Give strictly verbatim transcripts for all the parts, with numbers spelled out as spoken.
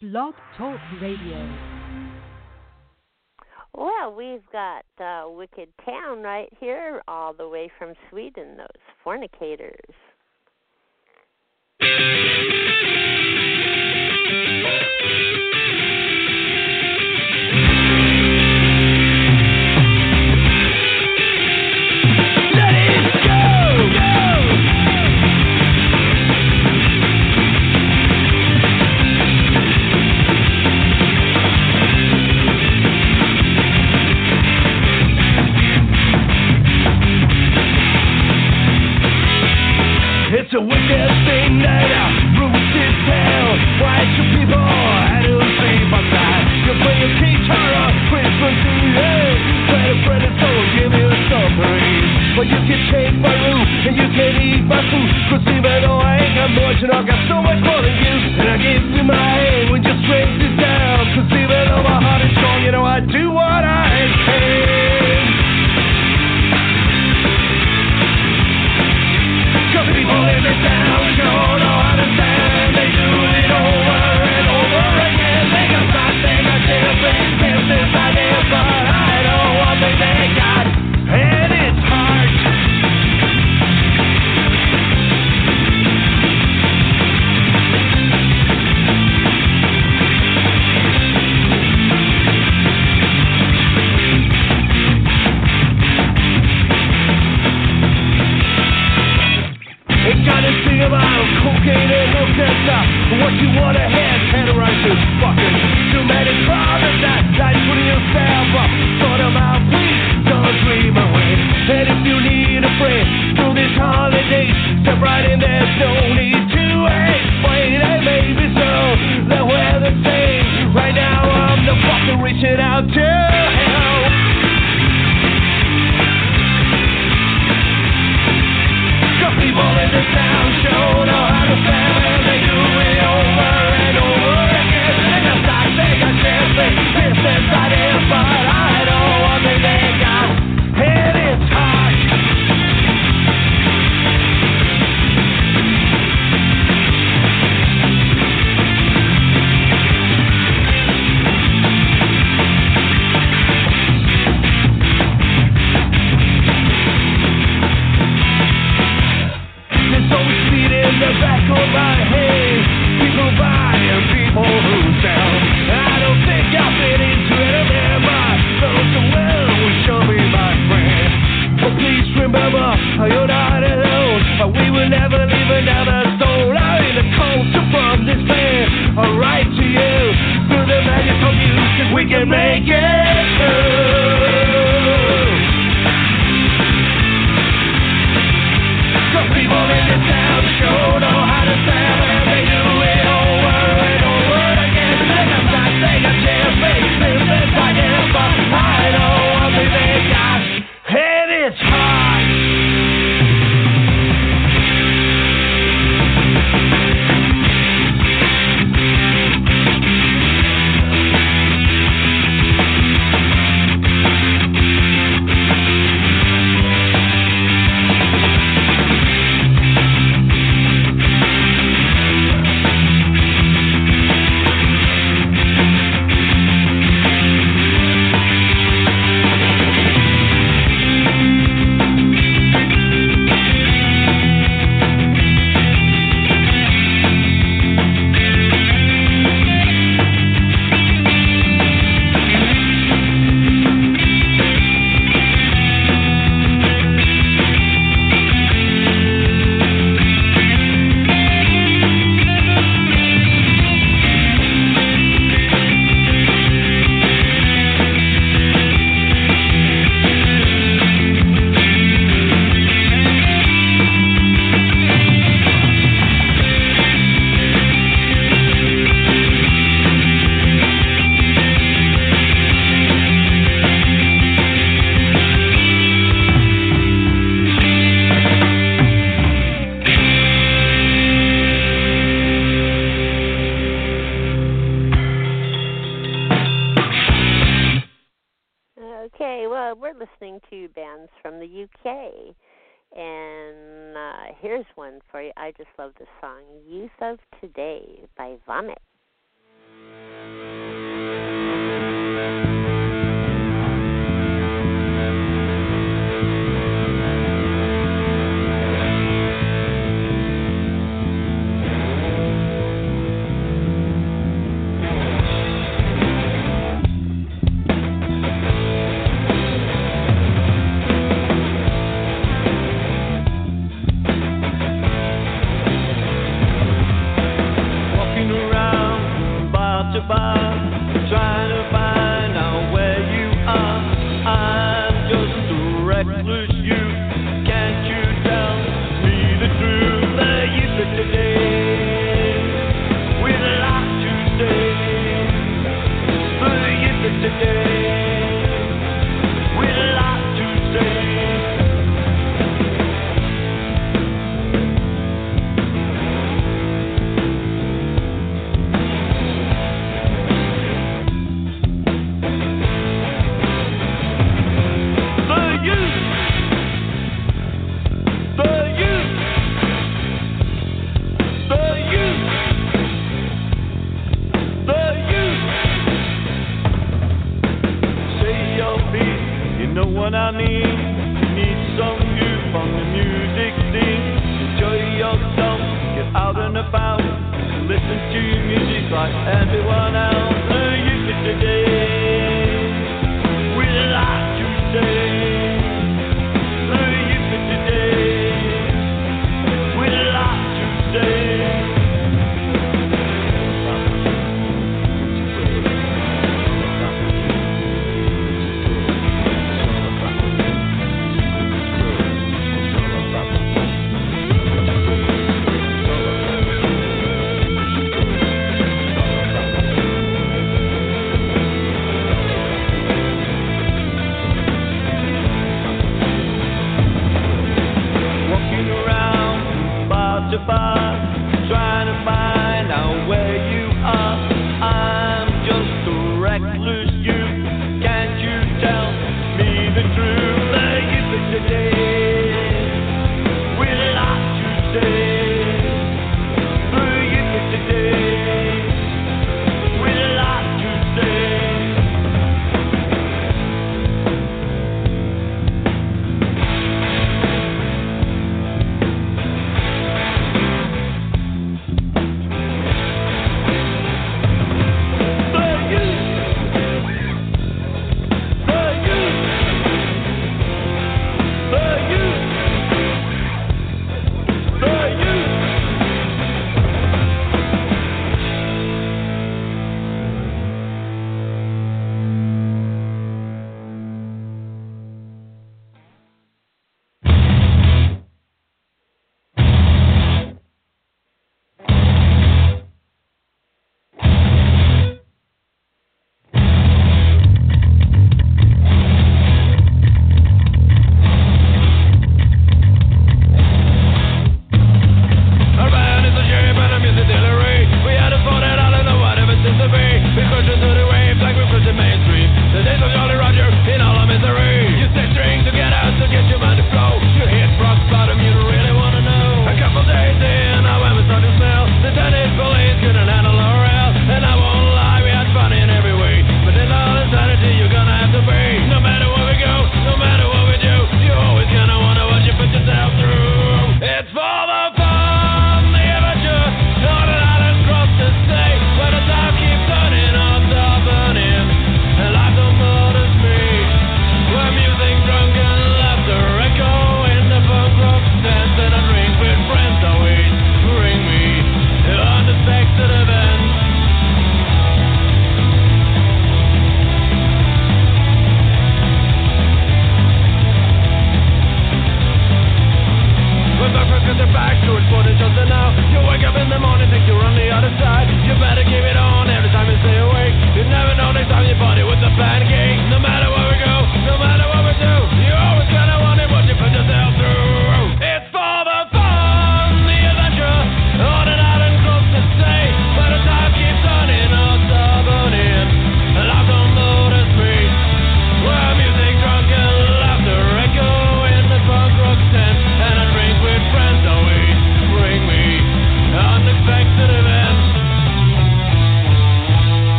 Blog Talk Radio. Well, we've got uh, Wicked Town right here, all the way from Sweden, those fornicators. It's a wicked thing that roots this town. Why should people had to sleep outside? You play a guitar, Christmas Eve, hey. Try to friend and soul, give you some praise. But you can take my root and you can eat my food. Cause even though I ain't got much and I got so much more than you, and I give you my hand when you straight this down. Cause even though my heart is strong, you know I do what I can. People in the town don't know how to stand. They do it over and over again. They got thoughts, they got different business ideas, but I know one thing they got, and it's heart. Ain't got to sing about cocaine and no sense. What you want to have, terrorize this fucking dramatic crowd and that night putting yourself up. Sort of out, please don't dream away. And if you need a friend through this holiday, step right in, there's no need to explain. And maybe so that we're the same. Right now I'm the fucker reaching out to help. People in this town show know how to stand, and they do it over and over again. And the stocks they got chance, they business ideas, but I know one thing they got, and it's heart. In the back of my head, people buy and people who sell. I don't think I fit into it, and then my thoughts so well will show me my friend. But please remember, you're not alone. We will never leave another soul out in the cold. So from this band, I'll write to you through the magic of music, we can make it through. People in this town show know how to stand, and they do it over and over again. They got shots, they got chairs, they business ideas, but I know one thing they got, and it's hard. listening to bands from the U K. And uh, here's one for you. I just love this song, Youth of Today by Vomit. about, trying to find out where you are. I'm just a reckless youth. Can't you tell me the truth? The youth of today, with a lot to say. The youth of today, with a lot to say. What I mean, you need some youth on the music scene. Enjoy yourself, get out and about, listen to music like everyone else. The youth of today, with a lot to say. The youth of today, with a lot to say.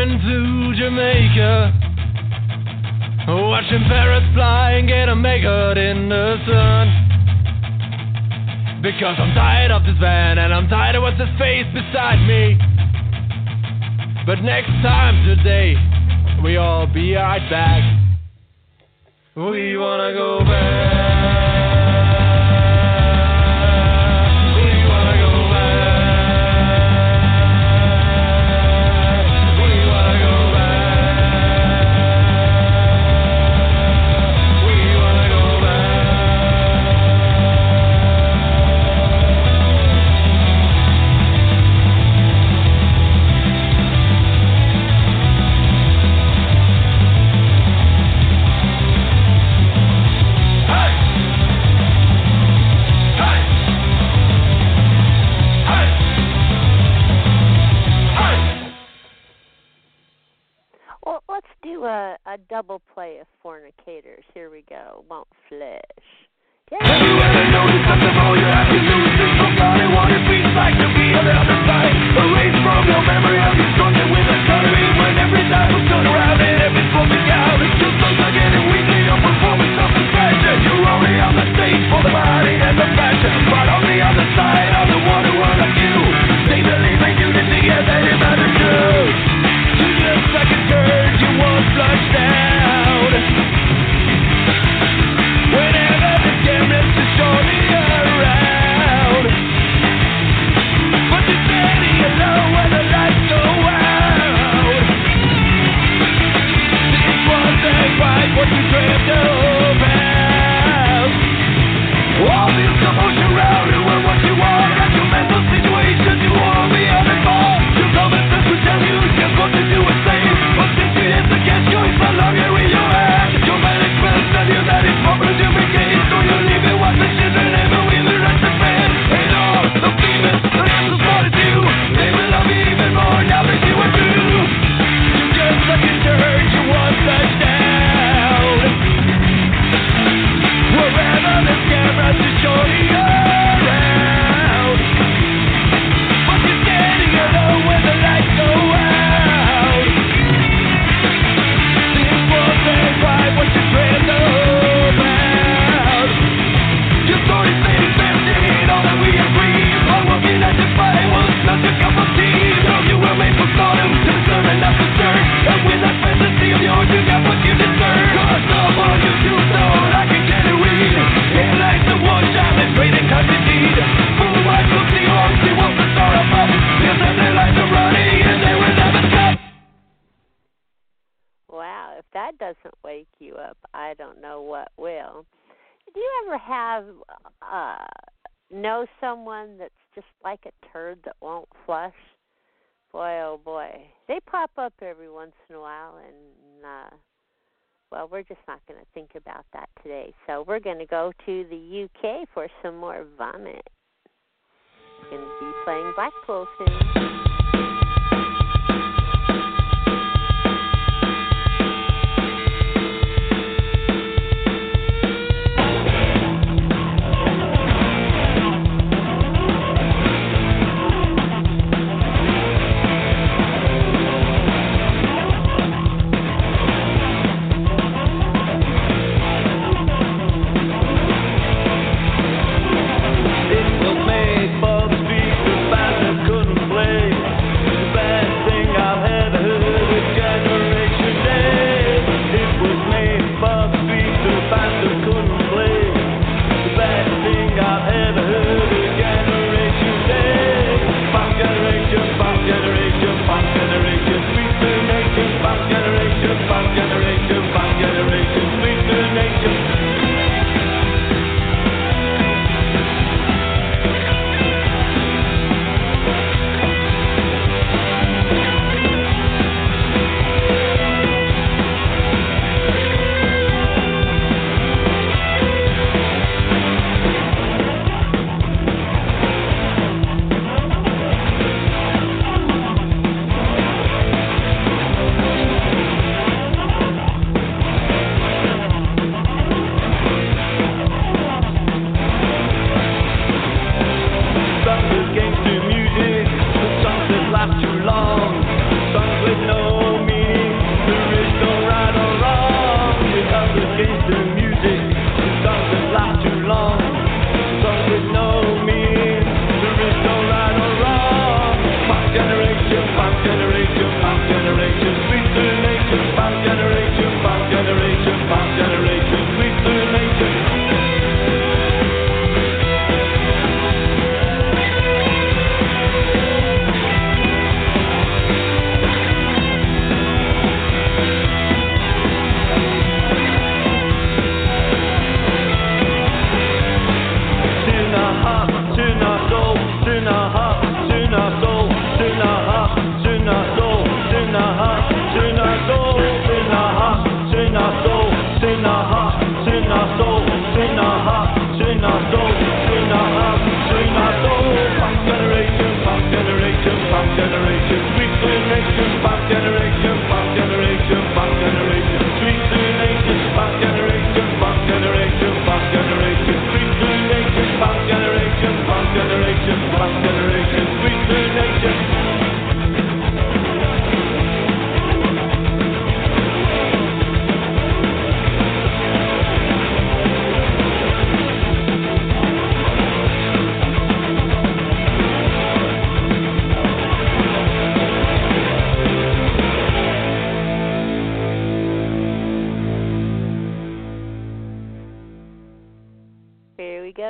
went to Jamaica, watching parrots fly and get a makeup in the sun. Because I'm tired of this van and I'm tired of what's his face beside me. But next time today, we all be right back. We wanna go back. A, a double play of Fornicators. Here we go. Won't flesh. Yeah. Have you ever noticed something all you're happy losing somebody? What it feels like to be on the other side? Erased from your memory of you struggling with a cuttery. When every time we turn around and everything's falling out, it just looks like getting weekly. Your performance of the fashion. You're only on the stage for the body and the fashion, but on the other side, I'm the one who won of you. They believe in unity and that it matters too. You just like a turd, you won't flush down. Whenever the cameras to show me around, but you're standing alone when the lights go out. This wasn't quite what you dreamt about. All this commotion around you and what you want, and your mental situation, you wanna be on the ball. Your common sense will tell you just what to do and say. But since it is against you, it's no longer in your hands. Your medic will tell you that it's proper to be gay. So you leave it, watch the children, never will the rest of men. And all the demons, the answers for the two. They will love you even more now they see what you do. You just like a turd, you want flushed down. Wherever there's cameras to show you around, but you're standing alone when the lights go out. This wasn't quite what you dreamt about. Your story's fading fifteen, all that we agree. All working at the fight was not your cup of tea. So you were made for stardom, to serve and not to serve. And with that fantasy of yours, you got what you deserve. Cause someone you do know, like a canary. It like the one child is great and kind indeed. Full white look the arms, he wants to start up up. Yes, and their lives are running and they will never stop. Wow, if that doesn't wake you up, I don't know what will. Do you ever have, uh, know someone that's just like a turd that won't flush? Boy, oh boy. They pop up every once in a while, and, uh, well, we're just not going to think about that today. So we're going to go to the U K for some more Vomit. Going to be playing Blackpool soon.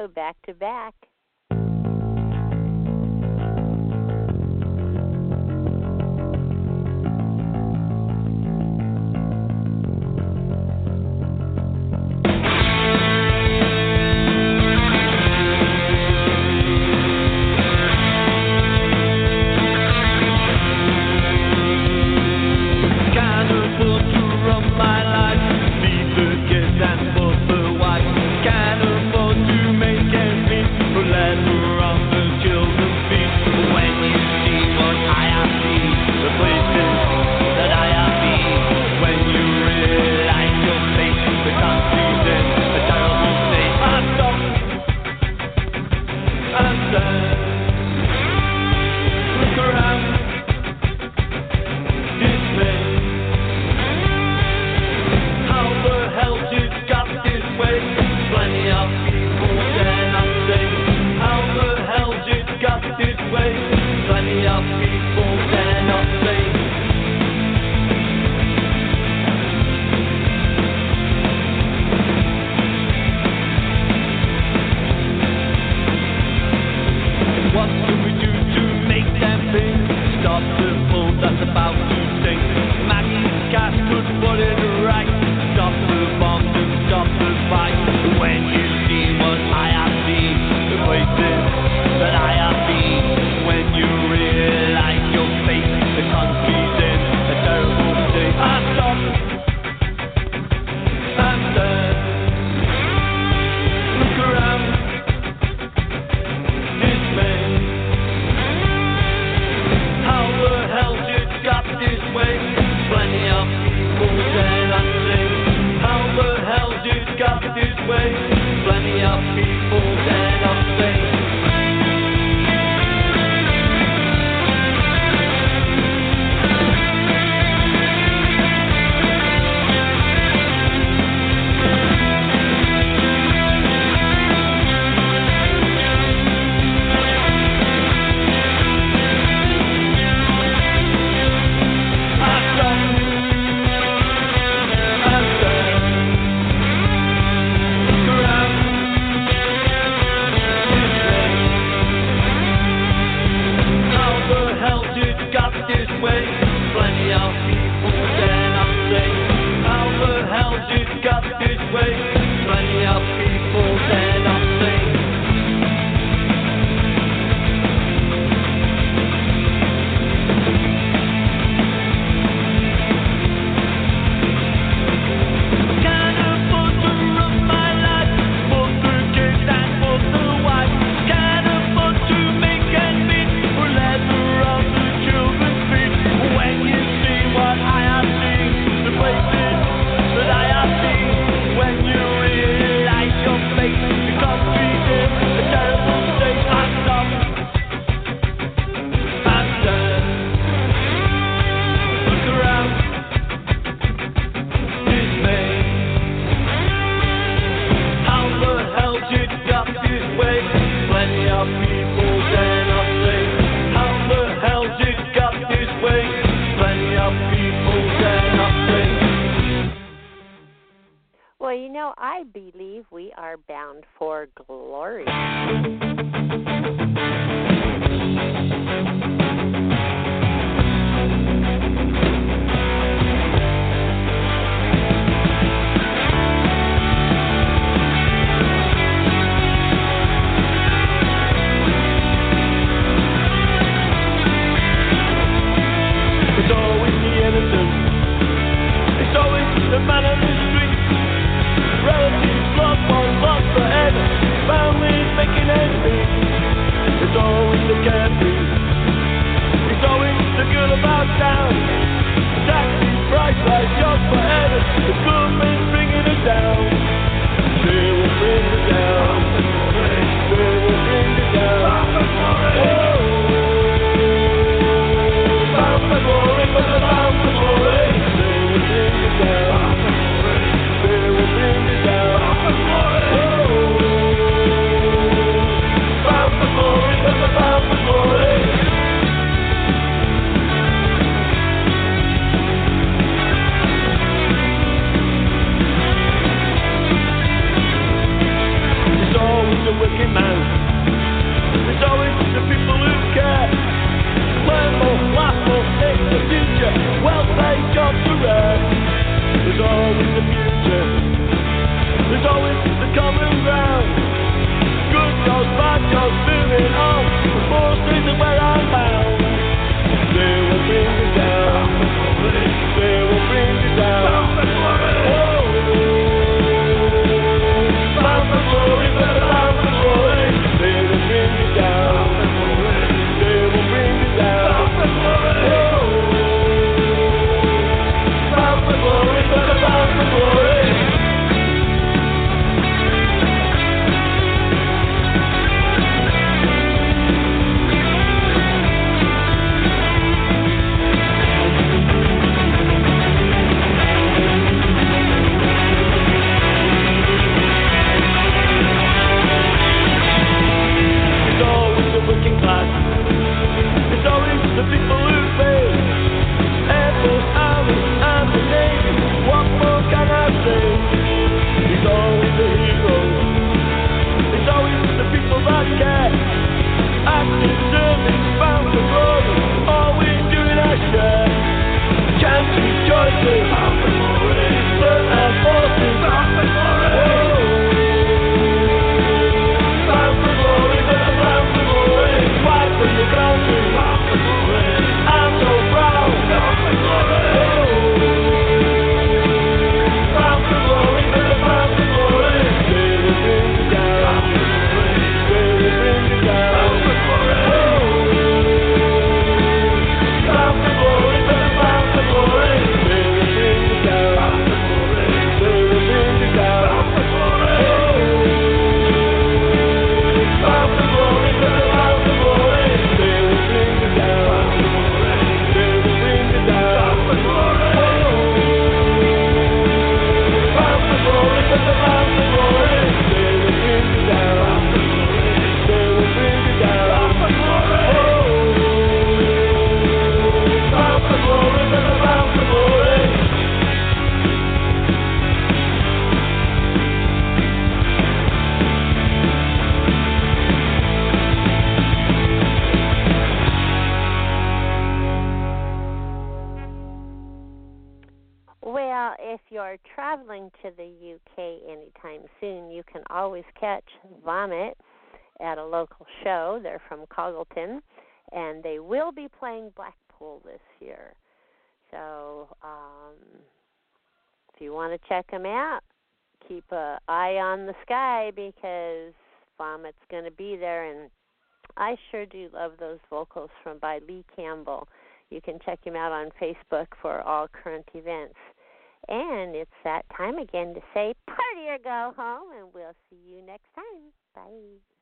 go back to back. Relatives, loved ones, lost forever, families making ends meet. It's all Well, if you're traveling to the U K anytime soon, you can always catch Vomit at a local show. They're from Congleton, and they will be playing Blackpool this year. So um, if you want to check them out, keep an eye on the sky because Vomit's going to be there, and I sure do love those vocals from by Lee Campbell. You can check him out on Facebook for all current events. And it's that time again to say party or go home, and we'll see you next time. Bye.